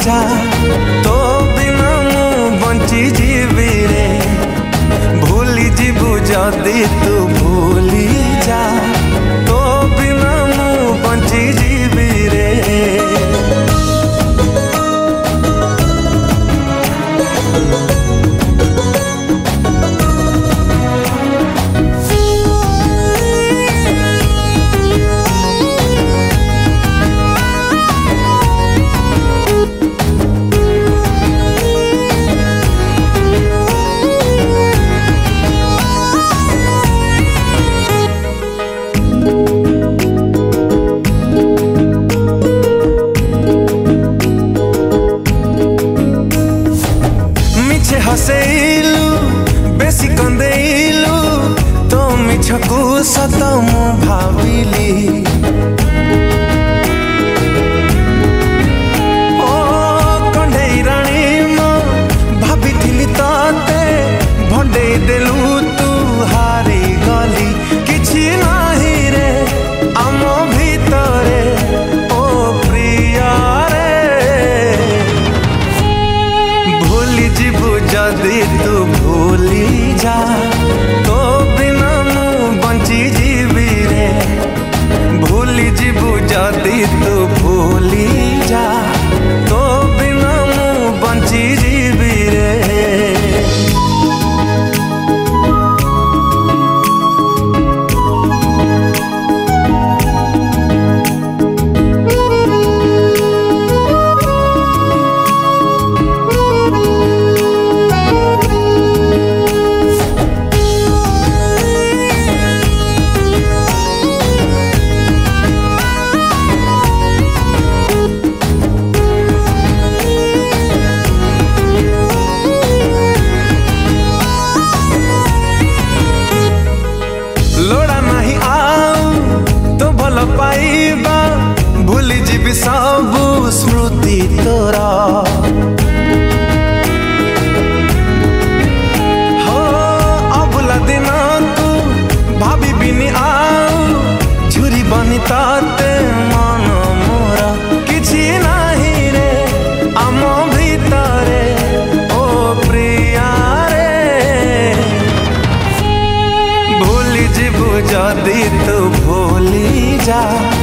जा तो बिना मु बंची जीवी रे भूली जीवु जदि तू भूली जा तो बिना मु बंची जीवी रे। हसेलु बेसी कंदेलु तो मिछकु सत मु भाविली ओ कंढेई राणी मो भाबिथिली ताते भंडेई देलु तू हारी गली किछि नाही रे आम भितरे ओ प्रिया रे भूली जीवु जदि तू भूली जा तो बिना मु बंची जीवी रे भूली जीवु जदि तू भूली जा तो बिना मु बंची जीवी रे। लोड़ा नहीं आऊ तो भल पाइबा भूली जीवी सब स्मृति तोरा हो अबुला दिन तू भाभी बिनी आऊ झुरी बनी ताते मन मोरा किछि नाही रे आम भितरे ओ प्रिया रे भूली जीवु जदि तू भूली जा।